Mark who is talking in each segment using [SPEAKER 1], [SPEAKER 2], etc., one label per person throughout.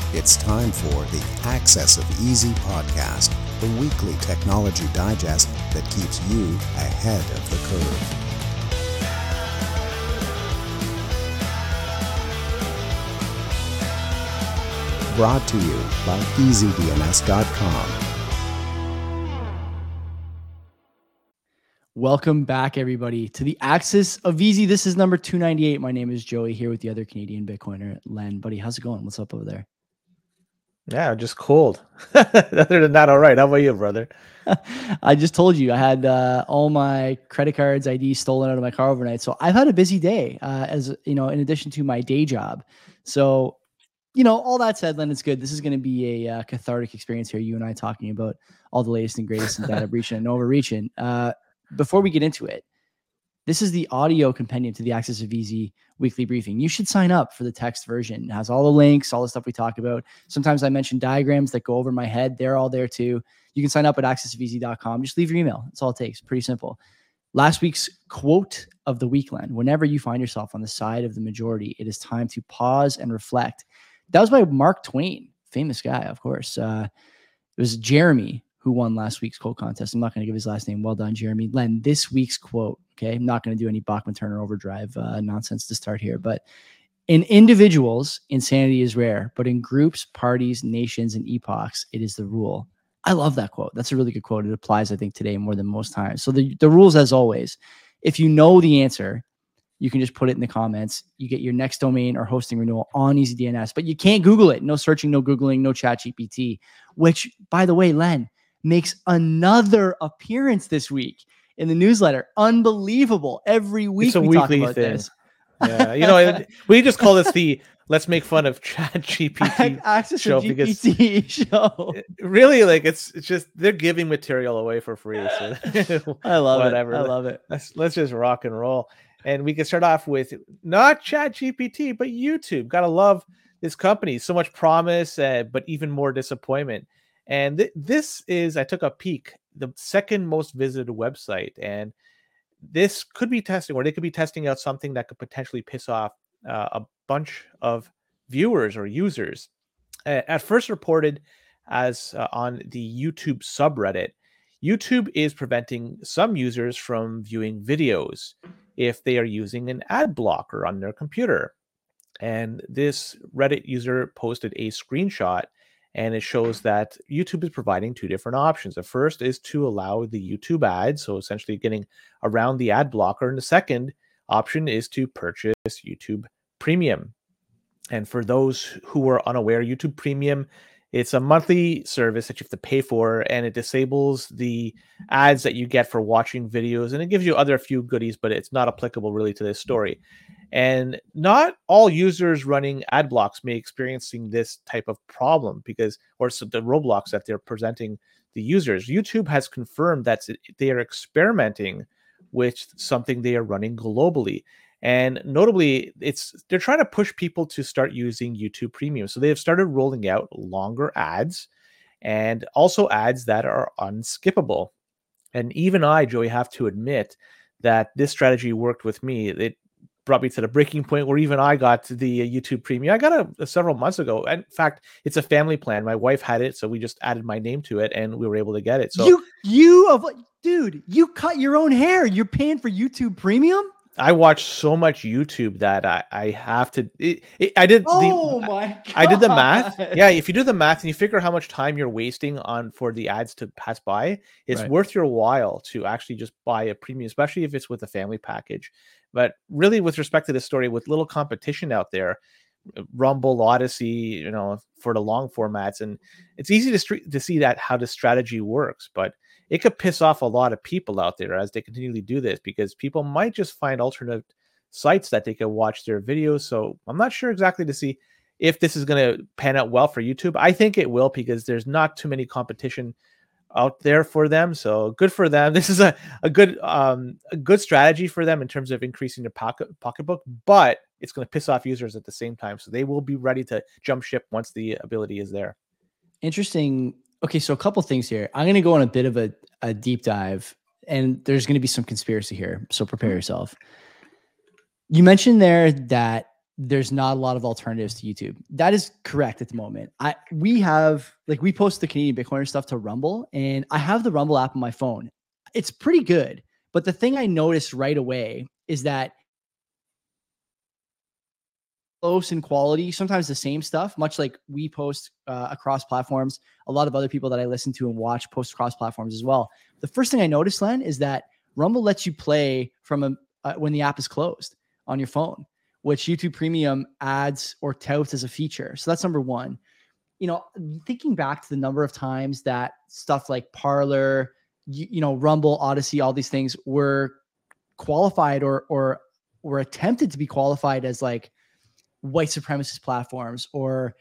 [SPEAKER 1] It's time for the Access of Easy podcast, the weekly technology digest that keeps you ahead of the curve. Brought to you by EasyDNS.com.
[SPEAKER 2] Welcome back, everybody, to the Access of Easy. This is number 298. My name is Joey, here with the other Canadian Bitcoiner, Len. Buddy, how's it going? What's up over there?
[SPEAKER 3] Yeah, just cold. Other than that, all right. How about you, brother?
[SPEAKER 2] I just told you I had all my credit cards, ID stolen out of my car overnight. So I've had a busy day, as you know, in addition to my day job. So, you know, all that said, Len, it's good. This is going to be a cathartic experience here. You and I talking about all the latest and greatest in data breaching and overreaching. Before we get into it, this is the audio compendium to the Access of Easy weekly briefing. You should sign up for the text version. It has all the links, all the stuff we talk about. Sometimes I mention diagrams that go over my head. They're all there too. You can sign up at accessofeasy.com. Just leave your email. That's all it takes. Pretty simple. Last week's quote of the week, Len. Whenever you find yourself on the side of the majority, it is time to pause and reflect. That was by Mark Twain, famous guy, of course. It was Jeremy who won last week's quote contest. I'm not going to give his last name. Well done, Jeremy. Len, this week's quote, okay? I'm not going to do any Bachman-Turner overdrive nonsense to start here, but in individuals, insanity is rare, but in groups, parties, nations, and epochs, it is the rule. I love that quote. That's a really good quote. It applies, I think, today more than most times. So the rules, as always, if you know the answer, you can just put it in the comments. You get your next domain or hosting renewal on EasyDNS, but you can't Google it. No searching, no Googling, no ChatGPT, which, by the way, Len, makes another appearance this week in the newsletter. Unbelievable. Every week we talk about this.
[SPEAKER 3] Yeah, you know, we just call this the Let's Make Fun of ChatGPT
[SPEAKER 2] Access show because show.
[SPEAKER 3] Really, like it's just they're giving material away for free. So
[SPEAKER 2] I love
[SPEAKER 3] whatever.
[SPEAKER 2] It. I love it.
[SPEAKER 3] Let's just rock and roll. And we can start off with not ChatGPT, but YouTube. Gotta love this company. So much promise, but even more disappointment. And this is, I took a peek, the second most visited website. And this could be testing, or they could be testing out something that could potentially piss off a bunch of viewers or users. At first reported as on the YouTube subreddit, YouTube is preventing some users from viewing videos if they are using an ad blocker on their computer. And this Reddit user posted a screenshot, and it shows that YouTube is providing two different options. The first is to allow the YouTube ads, so essentially getting around the ad blocker. And the second option is to purchase YouTube Premium. And for those who are unaware, YouTube Premium, it's a monthly service that you have to pay for, and it disables the ads that you get for watching videos, and it gives you other few goodies, but it's not applicable really to this story. And not all users running ad blocks may experiencing this type of problem or the roadblocks that they're presenting the users. YouTube has confirmed that they are experimenting with something they are running globally. And notably, they're trying to push people to start using YouTube Premium. So they have started rolling out longer ads and also ads that are unskippable. And even I, Joey, have to admit that this strategy worked with me. It brought me to the breaking point where even I got the YouTube Premium. I got it several months ago. In fact, it's a family plan. My wife had it, so we just added my name to it, and we were able to get it. So
[SPEAKER 2] dude, you cut your own hair. You're paying for YouTube Premium?
[SPEAKER 3] I watch so much YouTube that I have to. I did.
[SPEAKER 2] Oh my God.
[SPEAKER 3] I did the math. Yeah, if you do the math and you figure how much time you're wasting for the ads to pass by, it's worth your while to actually just buy a premium, especially if it's with a family package. But really, with respect to this story, with little competition out there, Rumble, Odyssey, you know, for the long formats, and it's easy to see that how the strategy works, but it could piss off a lot of people out there as they continually do this, because people might just find alternate sites that they can watch their videos. So I'm not sure exactly to see if this is going to pan out well for YouTube. I think it will, because there's not too many competition out there for them. So good for them. This is a good strategy for them in terms of increasing their pocketbook, but it's going to piss off users at the same time. So they will be ready to jump ship once the ability is there.
[SPEAKER 2] Interesting. Okay, so a couple things here. I'm going to go on a bit of a deep dive, and there's going to be some conspiracy here, so prepare yourself. You mentioned there that there's not a lot of alternatives to YouTube. That is correct at the moment. We post the Canadian Bitcoiner stuff to Rumble, and I have the Rumble app on my phone. It's pretty good. But the thing I noticed right away is that close in quality, sometimes the same stuff, much like we post across platforms. A lot of other people that I listen to and watch post across platforms as well. The first thing I noticed, Len, is that Rumble lets you play from when the app is closed on your phone, which YouTube Premium adds or touts as a feature. So that's number one. Thinking back to the number of times that stuff like Parler, Rumble, Odyssey, all these things were qualified or were attempted to be qualified as like white supremacist platforms or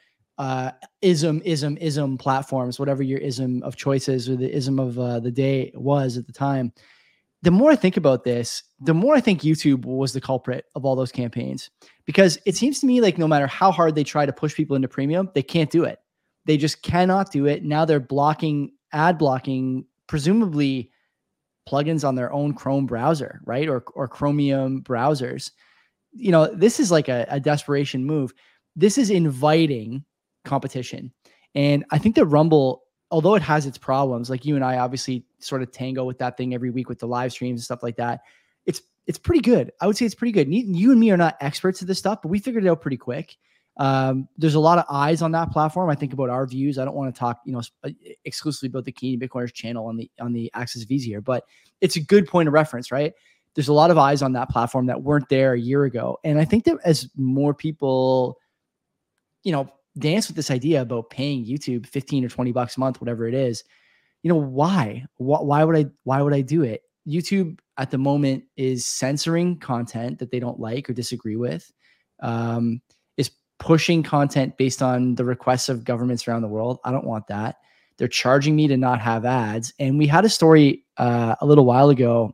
[SPEAKER 2] ism platforms, whatever your ism of choice is or the ism of the day was at the time. The more I think about this, the more I think YouTube was the culprit of all those campaigns, because it seems to me like no matter how hard they try to push people into premium, they can't do it. They just cannot do it. Now they're ad blocking, presumably plugins on their own Chrome browser, right? Or Chromium browsers. This is like a desperation move. This is inviting competition. And I think that Rumble, although it has its problems, like you and I obviously sort of tango with that thing every week with the live streams and stuff like that, it's pretty good. I would say it's pretty good. You and me are not experts at this stuff, but we figured it out pretty quick. There's a lot of eyes on that platform. I think about our views. I don't want to talk, exclusively about the Canadian Bitcoiners channel on the Access Visa here, but it's a good point of reference, right? There's a lot of eyes on that platform that weren't there a year ago. And I think that as more people, dance with this idea about paying YouTube 15 or 20 bucks a month, whatever it is, why would I do it? YouTube at the moment is censoring content that they don't like or disagree with, is pushing content based on the requests of governments around the world. I don't want that. They're charging me to not have ads. And we had a story a little while ago.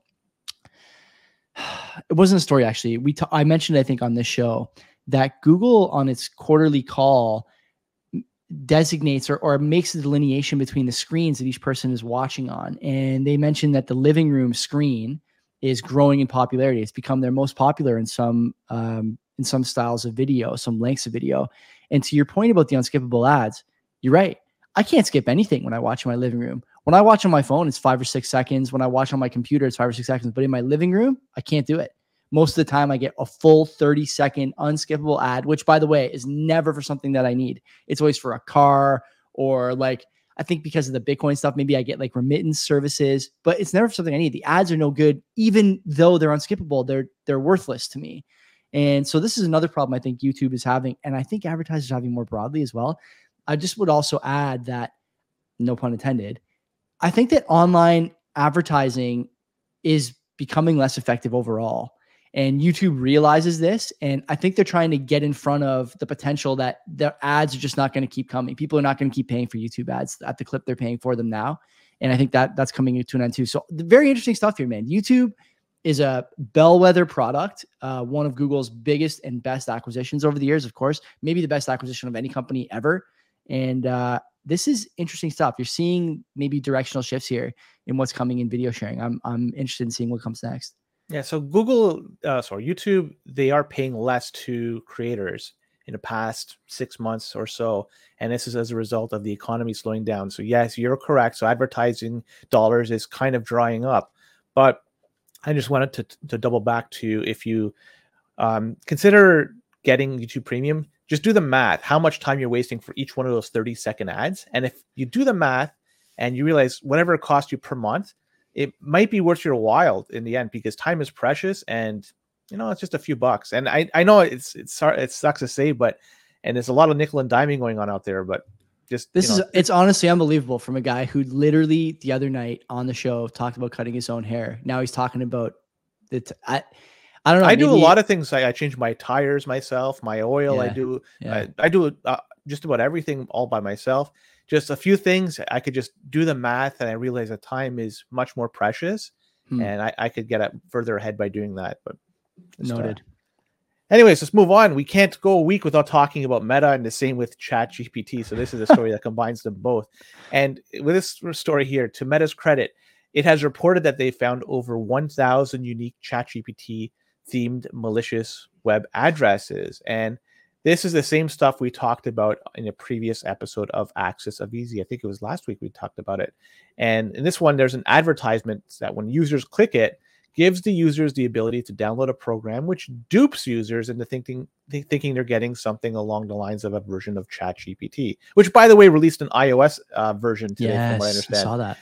[SPEAKER 2] It wasn't a story, actually. I mentioned, I think, on this show that Google on its quarterly call designates or makes a delineation between the screens that each person is watching on. And they mentioned that the living room screen is growing in popularity. It's become their most popular in some styles of video, some lengths of video. And to your point about the unskippable ads, you're right. I can't skip anything when I watch in my living room. When I watch on my phone, it's 5 or 6 seconds. When I watch on my computer, it's 5 or 6 seconds. But in my living room, I can't do it. Most of the time, I get a full 30-second unskippable ad, which, by the way, is never for something that I need. It's always for a car or like, I think because of the Bitcoin stuff, maybe I get like remittance services, but it's never for something I need. The ads are no good, even though they're unskippable. They're worthless to me. And so this is another problem I think YouTube is having, and I think advertisers are having more broadly as well. I just would also add that, no pun intended, I think that online advertising is becoming less effective overall. And YouTube realizes this. And I think they're trying to get in front of the potential that their ads are just not going to keep coming. People are not going to keep paying for YouTube ads at the clip they're paying for them now. And I think that's coming to an end too. So very interesting stuff here, man. YouTube is a bellwether product, one of Google's biggest and best acquisitions over the years, of course, maybe the best acquisition of any company ever. And this is interesting stuff. You're seeing maybe directional shifts here in what's coming in video sharing. I'm interested in seeing what comes next.
[SPEAKER 3] Yeah, so YouTube, they are paying less to creators in the past 6 months or so. And this is as a result of the economy slowing down. So yes, you're correct. So advertising dollars is kind of drying up. But I just wanted to double back to, if you consider getting YouTube Premium, just do the math, how much time you're wasting for each one of those 30-second ads. And if you do the math and you realize whatever it costs you per month, it might be worth your while in the end, because time is precious, and it's just a few bucks. And I know it sucks to say, but there's a lot of nickel and diming going on out there, but just
[SPEAKER 2] it's honestly unbelievable from a guy who literally the other night on the show talked about cutting his own hair. Now he's talking about I don't know.
[SPEAKER 3] I do a lot of things. I change my tires myself, my oil. Yeah, I do just about everything all by myself. Just a few things, I could just do the math, and I realize that time is much more precious, and I could get further ahead by doing that. But
[SPEAKER 2] noted.
[SPEAKER 3] Anyways, let's move on. We can't go a week without talking about Meta, and the same with ChatGPT. So this is a story that combines them both. And with this story here, to Meta's credit, it has reported that they found over 1,000 unique ChatGPT themed malicious web addresses. And this is the same stuff we talked about in a previous episode of Axis of Easy. I think it was last week we talked about it. And in this one, there's an advertisement that when users click it, gives the users the ability to download a program which dupes users into thinking they're getting something along the lines of a version of ChatGPT, which, by the way, released an iOS version today, from what I understand.
[SPEAKER 2] I saw that.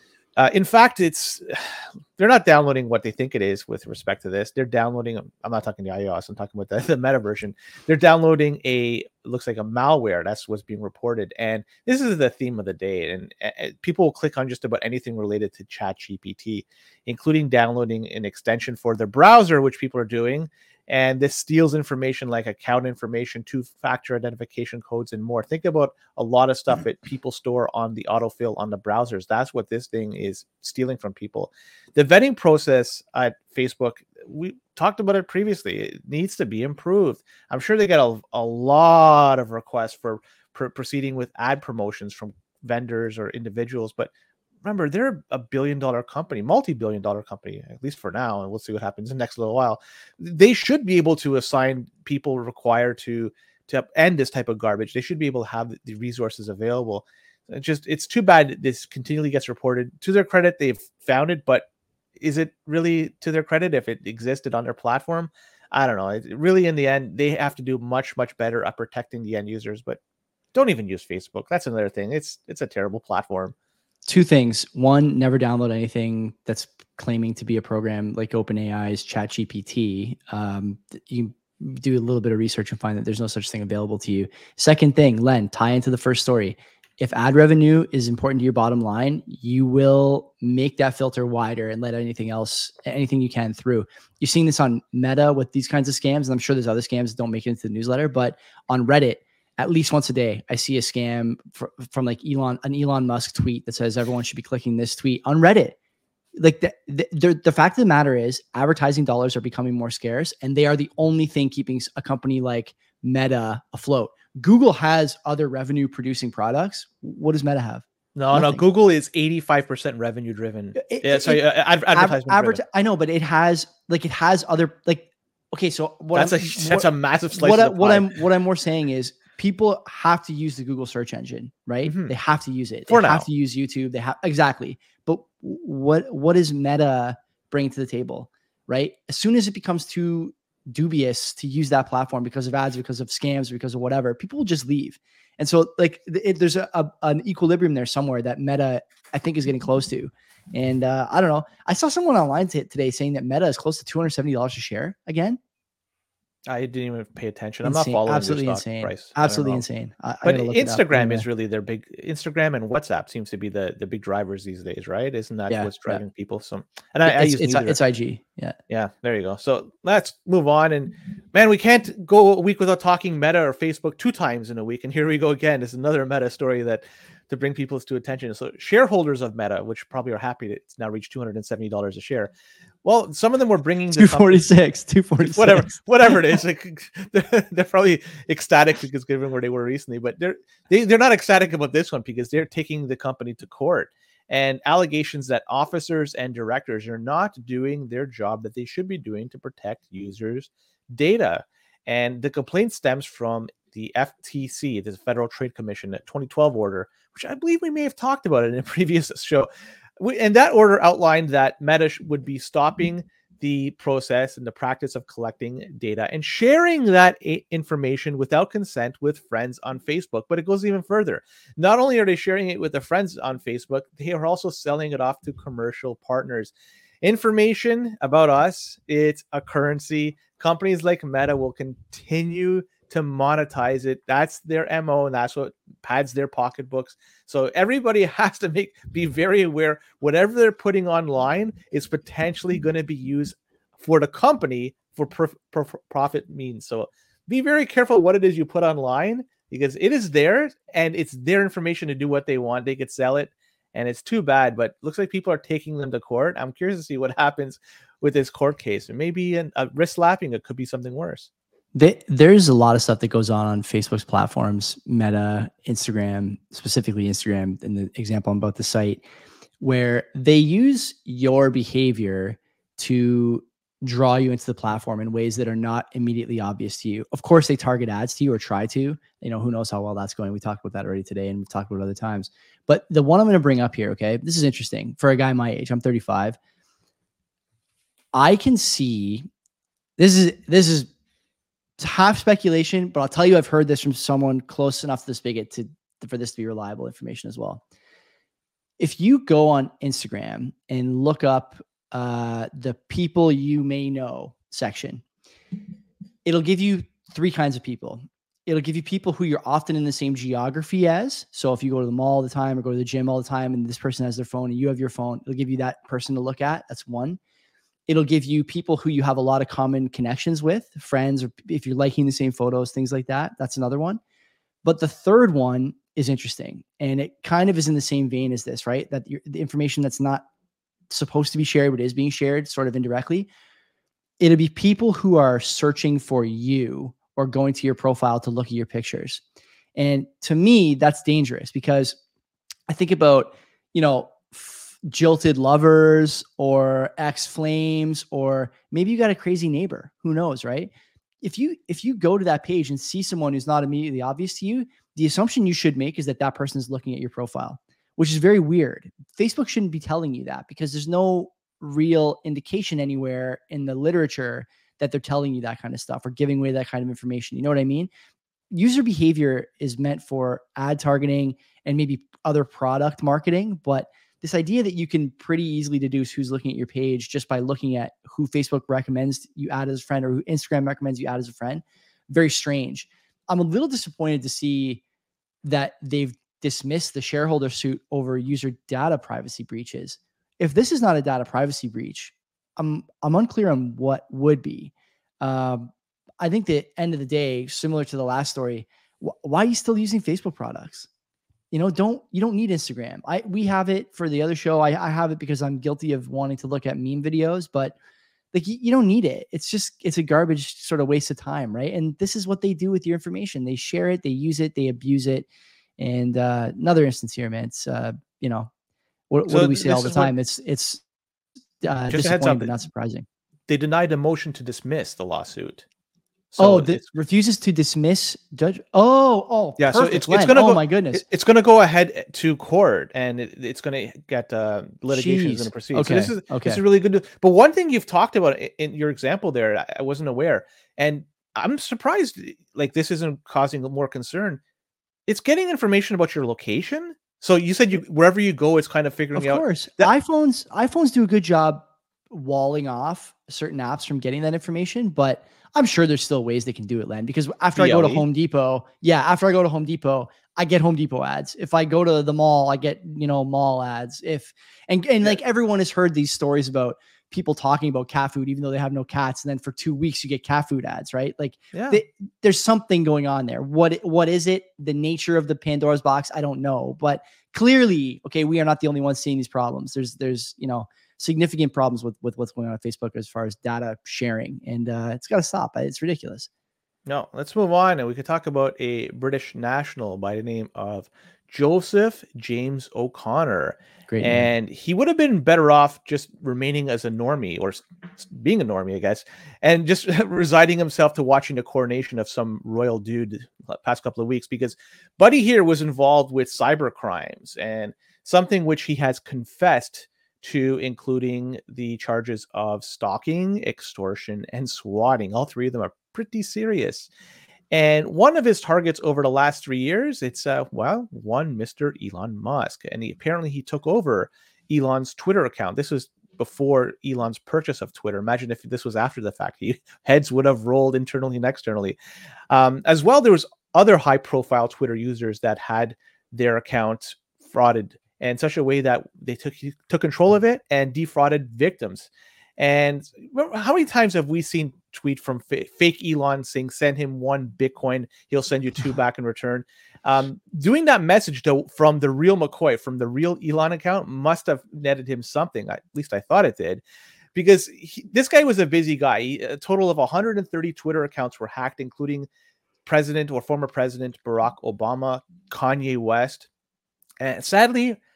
[SPEAKER 3] In fact, they're not downloading what they think it is with respect to this. They're downloading, I'm not talking the iOS, I'm talking about the meta version. They're downloading looks like a malware. That's what's being reported. And this is the theme of the day. And people will click on just about anything related to ChatGPT, including downloading an extension for their browser, which people are doing. And this steals information like account information, two-factor identification codes, and more. Think about a lot of stuff that people store on the autofill on the browsers. That's what this thing is stealing from people. The vetting process at Facebook, we talked about it previously. It needs to be improved. I'm sure they get a lot of requests for proceeding with ad promotions from vendors or individuals, but remember, they're a billion-dollar company, multi-billion-dollar company, at least for now, and we'll see what happens in the next little while. They should be able to assign people required to end this type of garbage. They should be able to have the resources available. It's too bad this continually gets reported. To their credit, they've found it, but is it really to their credit if it existed on their platform? I don't know. Really, in the end, they have to do much, much better at protecting the end users, but don't even use Facebook. That's another thing. It's a terrible platform.
[SPEAKER 2] Two things. One, never download anything that's claiming to be a program like OpenAI's ChatGPT. You do a little bit of research and find that there's no such thing available to you. Second thing, Len, tie into the first story. If ad revenue is important to your bottom line, you will make that filter wider and let anything you can through. You're seeing this on Meta with these kinds of scams, and I'm sure there's other scams that don't make it into the newsletter, but on Reddit, at least once a day, I see a scam from like an Elon Musk tweet that says everyone should be clicking this tweet on Reddit. Like the fact of the matter is advertising dollars are becoming more scarce, and they are the only thing keeping a company like Meta afloat. Google has other revenue producing products. What does Meta have?
[SPEAKER 3] No, Google is 85% revenue driven. Advertisement.
[SPEAKER 2] I know, but it has other, like, okay, so
[SPEAKER 3] that's a massive slice of the pie.
[SPEAKER 2] What I'm more saying is people have to use the Google search engine, right? Mm-hmm. They have to use it.
[SPEAKER 3] They
[SPEAKER 2] have to use YouTube. Exactly. But what is Meta bringing to the table, right? As soon as it becomes too dubious to use that platform because of ads, because of scams, because of whatever, people will just leave. And so like there's an equilibrium there somewhere that Meta, I think, is getting close to. And I don't know. I saw someone online today saying that Meta is close to $270 a share again.
[SPEAKER 3] I didn't even pay attention. I'm not following
[SPEAKER 2] absolutely
[SPEAKER 3] their stock
[SPEAKER 2] insane.
[SPEAKER 3] price.
[SPEAKER 2] Absolutely insane.
[SPEAKER 3] But Instagram is really their big. Instagram and WhatsApp seems to be the big drivers these days, right? Isn't that what's driving people? So, and I use
[SPEAKER 2] it's IG.
[SPEAKER 3] Yeah. There you go. So let's move on. And man, we can't go a week without talking Meta or Facebook 2 times in a week. And here we go again. This is another Meta story to bring people to attention. So shareholders of Meta, which probably are happy that it's now reached $270 a share. Well, some of them were bringing
[SPEAKER 2] 246,
[SPEAKER 3] whatever it is. Like, they're probably ecstatic because given where they were recently, but they're not ecstatic about this one because they're taking the company to court and allegations that officers and directors are not doing their job that they should be doing to protect users' data. And the complaint stems from the FTC, the Federal Trade Commission, 2012 order, which I believe we may have talked about it in a previous show. And that order outlined that Meta would be stopping the process and the practice of collecting data and sharing that information without consent with friends on Facebook. But it goes even further. Not only are they sharing it with their friends on Facebook, they are also selling it off to commercial partners. Information about us, it's a currency. Companies like Meta will continue to monetize it. That's their MO, and that's what pads their pocketbooks. So everybody has to be very aware whatever they're putting online is potentially going to be used for the company for profit means. So be very careful what it is you put online because it is theirs and it's their information to do what they want. They could sell it, and it's too bad, but looks like people are taking them to court. I'm curious to see what happens with this court case. And maybe a wrist slapping, it could be something worse.
[SPEAKER 2] There's a lot of stuff that goes on Facebook's platforms, Meta, Instagram, specifically Instagram, in the example on both the site, where they use your behavior to draw you into the platform in ways that are not immediately obvious to you. Of course, they target ads to you or try to. Who knows how well that's going. We talked about that already today, and we've talked about it other times. But the one I'm going to bring up here, okay, this is interesting for a guy my age. I'm 35. I can see this is half speculation, but I'll tell you, I've heard this from someone close enough to the spigot for this to be reliable information as well. If you go on Instagram and look up the people you may know section, it'll give you three kinds of people. It'll give you people who you're often in the same geography as. So if you go to the mall all the time or go to the gym all the time and this person has their phone and you have your phone, it'll give you that person to look at. That's one. It'll give you people who you have a lot of common connections with, friends, or if you're liking the same photos, things like that. That's another one. But the third one is interesting. And it kind of is in the same vein as this, right? That the information that's not supposed to be shared, but is being shared sort of indirectly. It'll be people who are searching for you or going to your profile to look at your pictures. And to me, that's dangerous because I think about, jilted lovers or ex-flames, or maybe you got a crazy neighbor, who knows, right? If you go to that page and see someone who's not immediately obvious to you, the assumption you should make is that person is looking at your profile, which is very weird. Facebook shouldn't be telling you that because there's no real indication anywhere in the literature that they're telling you that kind of stuff or giving away that kind of information. You know what I mean? User behavior is meant for ad targeting and maybe other product marketing, but this idea that you can pretty easily deduce who's looking at your page just by looking at who Facebook recommends you add as a friend or who Instagram recommends you add as a friend, very strange. I'm a little disappointed to see that they've dismissed the shareholder suit over user data privacy breaches. If this is not a data privacy breach, I'm unclear on what would be. I think the end of the day, similar to the last story, why are you still using Facebook products? You don't need Instagram. We have it for the other show. I have it because I'm guilty of wanting to look at meme videos, but like you don't need it. It's a garbage sort of waste of time, right? And this is what they do with your information. They share it, they use it, they abuse it. And another instance here, man. It's what do we say all the time? It's disappointing, but not surprising.
[SPEAKER 3] They denied a motion to dismiss the lawsuit. So
[SPEAKER 2] refuses to dismiss judge. Oh,
[SPEAKER 3] yeah.
[SPEAKER 2] Perfect.
[SPEAKER 3] So it's going to
[SPEAKER 2] go. My goodness,
[SPEAKER 3] it's going to go ahead to court, and it's going to get litigation is going to proceed.
[SPEAKER 2] Okay.
[SPEAKER 3] So this is really good news. But one thing you've talked about in your example there, I wasn't aware, and I'm surprised. Like this isn't causing more concern. It's getting information about your location. So you said wherever you go, it's kind of figuring out.
[SPEAKER 2] Of course, iPhones do a good job walling off certain apps from getting that information, but I'm sure there's still ways they can do it, Len, because after I go to Home Depot, I get Home Depot ads. If I go to the mall, I get, mall ads. Like everyone has heard these stories about people talking about cat food, even though they have no cats. And then for 2 weeks you get cat food ads, right? Like there's something going on there. What is it? The nature of the Pandora's box? I don't know, but clearly, okay, we are not the only ones seeing these problems. There's significant problems with what's going on Facebook as far as data sharing, and it's got to stop. It's ridiculous.
[SPEAKER 3] No, let's move on, and we could talk about a British national by the name of Joseph James O'Connor.
[SPEAKER 2] Great
[SPEAKER 3] and
[SPEAKER 2] name.
[SPEAKER 3] He would have been better off just remaining as a normie, or being a normie, I guess, and just resigning himself to watching the coronation of some royal dude the past couple of weeks, because Buddy here was involved with cyber crimes, and something which he has confessed to, including the charges of stalking, extortion, and swatting. All three of them are pretty serious. And one of his targets over the last 3 years, it's one Mr. Elon Musk. And apparently he took over Elon's Twitter account. This was before Elon's purchase of Twitter. Imagine if this was after the fact. Heads would have rolled internally and externally. As well, there was other high-profile Twitter users that had their account frauded in such a way that they took control of it and defrauded victims. And how many times have we seen tweet from fake Elon saying, send him 1 Bitcoin, he'll send you 2 back in return? Doing that message though from the real McCoy, from the real Elon account, must have netted him something. At least I thought it did, because this guy was a busy guy. A total of 130 Twitter accounts were hacked, including President or former President Barack Obama, Kanye West. And sadly,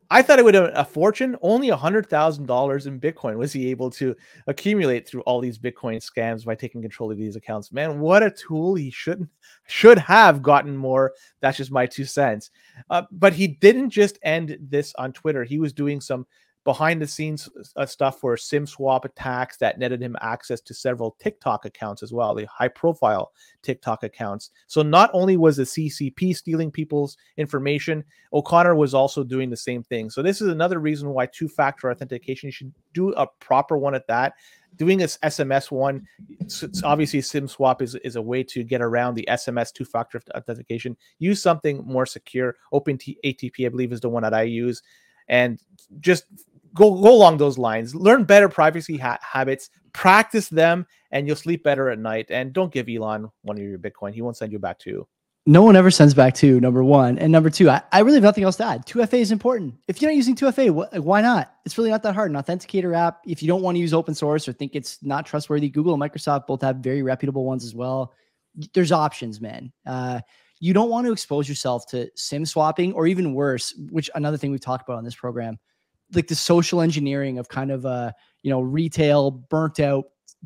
[SPEAKER 3] I thought it would have a fortune. Only $100,000 in Bitcoin was he able to accumulate through all these Bitcoin scams by taking control of these accounts. Man, what a tool! He should have gotten more. That's just my 2 cents. But he didn't just end this on Twitter. He was doing some behind the scenes stuff for SIM swap attacks that netted him access to several TikTok accounts as well, the high profile TikTok accounts. So not only was the CCP stealing people's information, O'Connor was also doing the same thing. So this is another reason why two-factor authentication, you should do a proper one at that. Doing this SMS one, it's obviously SIM swap is a way to get around the SMS two-factor authentication. Use something more secure. OpenATP, I believe, is the one that I use. And just go along those lines. Learn better privacy habits, practice them, and you'll sleep better at night. And don't give Elon one of your Bitcoin. He won't send you back 2.
[SPEAKER 2] No one ever sends back 2, number one. And number 2, I really have nothing else to add. 2FA is important. If you're not using 2FA, why not? It's really not that hard. An authenticator app, if you don't want to use open source or think it's not trustworthy, Google and Microsoft both have very reputable ones as well. There's options, man. You don't want to expose yourself to SIM swapping, or even worse, which another thing we've talked about on this program, like the social engineering of kind of a, retail burnt out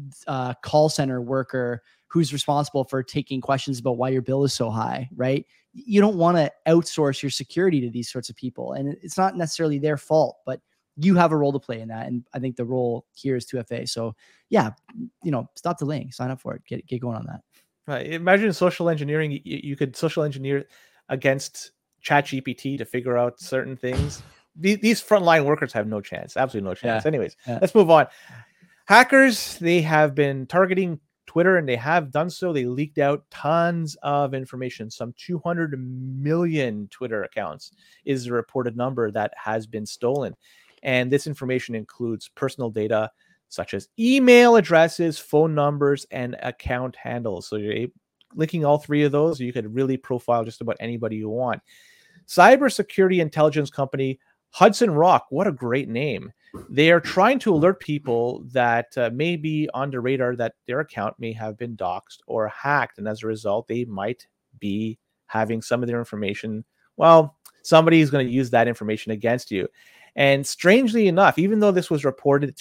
[SPEAKER 2] call center worker who's responsible for taking questions about why your bill is so high, right? You don't want to outsource your security to these sorts of people. And it's not necessarily their fault, but you have a role to play in that. And I think the role here is 2FA. So yeah, stop delaying, sign up for it, get going on that.
[SPEAKER 3] Right. Imagine social engineering. You could social engineer against ChatGPT to figure out certain things. These frontline workers have no chance. Absolutely no chance. Yeah. Anyways, let's move on. Hackers, they have been targeting Twitter, and they have done so. They leaked out tons of information. Some 200 million Twitter accounts is the reported number that has been stolen. And this information includes personal data, such as email addresses, phone numbers, and account handles. So you're linking all 3 of those, you could really profile just about anybody you want. Cybersecurity intelligence company Hudson Rock, what a great name. They are trying to alert people that may be on the radar that their account may have been doxxed or hacked. And as a result, they might be having some of their information. Well, somebody is going to use that information against you. And strangely enough, even though this was reported,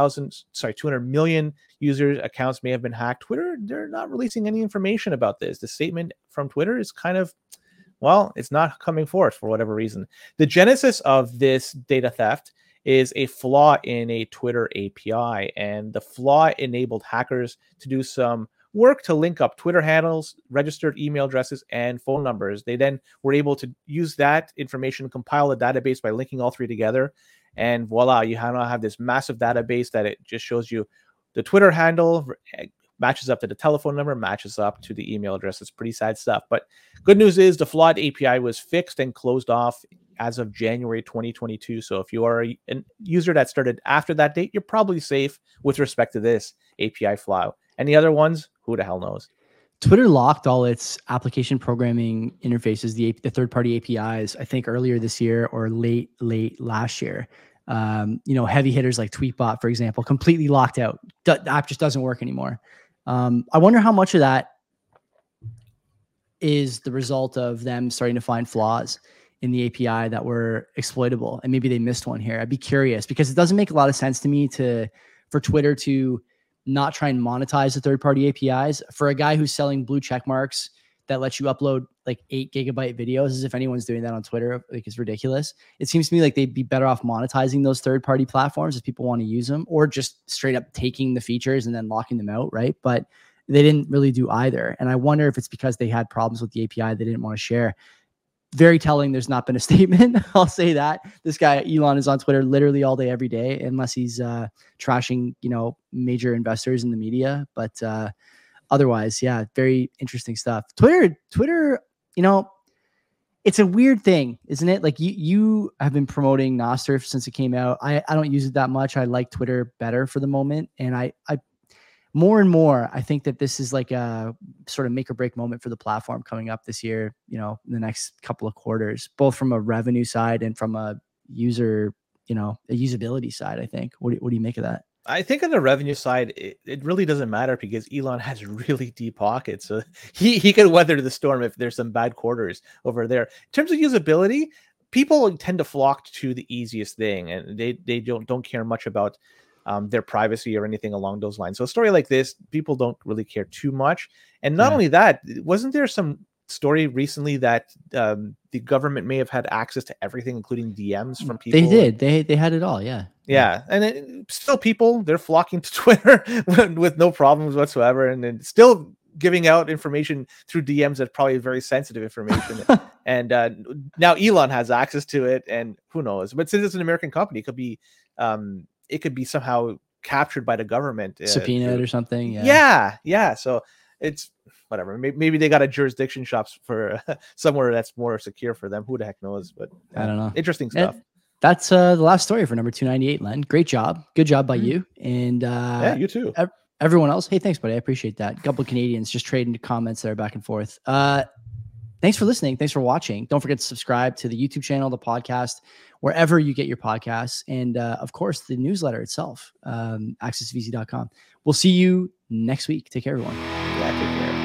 [SPEAKER 3] 200 million users' accounts may have been hacked, Twitter, they're not releasing any information about this. The statement from Twitter is kind of, well, it's not coming forth for whatever reason. The genesis of this data theft is a flaw in a Twitter API, and the flaw enabled hackers to do some work to link up Twitter handles, registered email addresses, and phone numbers. They then were able to use that information, compile a database by linking all 3 together, and voila, you now have this massive database that it just shows you the Twitter handle, matches up to the telephone number, matches up to the email address. It's pretty sad stuff. But good news is the flawed API was fixed and closed off as of January 2022. So if you are a user that started after that date, you're probably safe with respect to this API flaw. Any other ones? Who the hell knows?
[SPEAKER 2] Twitter locked all its application programming interfaces, the third-party APIs, I think earlier this year or late last year. Heavy hitters like Tweetbot, for example, completely locked out. The app just doesn't work anymore. I wonder how much of that is the result of them starting to find flaws in the API that were exploitable, and maybe they missed one here. I'd be curious, because it doesn't make a lot of sense to me for Twitter to not try and monetize the third-party APIs. For a guy who's selling blue check marks that lets you upload like 8 gigabyte videos, as if anyone's doing that on Twitter, like, it's ridiculous. It seems to me like they'd be better off monetizing those third-party platforms if people want to use them, or just straight up taking the features and then locking them out, right? But they didn't really do either. And I wonder if it's because they had problems with the API they didn't want to share. Very telling there's not been a statement. I'll say that. This guy, Elon, is on Twitter literally all day, every day, unless he's trashing, major investors in the media. But otherwise, yeah, very interesting stuff. Twitter, it's a weird thing, isn't it? Like you have been promoting Nostr since it came out. I don't use it that much. I like Twitter better for the moment. And I more and more, I think that this is like a sort of make or break moment for the platform coming up this year, in the next couple of quarters, both from a revenue side and from a user, a usability side, I think. What do you make of that?
[SPEAKER 3] I think on the revenue side, it really doesn't matter, because Elon has really deep pockets. So he can weather the storm if there's some bad quarters over there. In terms of usability, people tend to flock to the easiest thing, and they don't care much about their privacy or anything along those lines. So a story like this, people don't really care too much. And not only that, wasn't there some story recently that the government may have had access to everything, including DMs from people?
[SPEAKER 2] They did. They had it all. Yeah.
[SPEAKER 3] And still people, they're flocking to Twitter with no problems whatsoever, and then still giving out information through DMs that's probably very sensitive information. And now Elon has access to it, and who knows? But since it's an American company, it could be somehow captured by the government,
[SPEAKER 2] subpoenaed or something.
[SPEAKER 3] Yeah. So it's whatever. Maybe they got a jurisdiction shops for somewhere that's more secure for them. Who the heck knows? But
[SPEAKER 2] I don't know.
[SPEAKER 3] Interesting stuff.
[SPEAKER 2] That's the last story for number 298, Len. Great job. Good job by you. And
[SPEAKER 3] yeah, you too.
[SPEAKER 2] Everyone else. Hey, thanks, buddy. I appreciate that. A couple of Canadians just trading comments there back and forth. Thanks for listening. Thanks for watching. Don't forget to subscribe to the YouTube channel, the podcast, wherever you get your podcasts. And of course, the newsletter itself, accessvz.com. We'll see you next week. Take care, everyone.
[SPEAKER 3] Yeah, take care.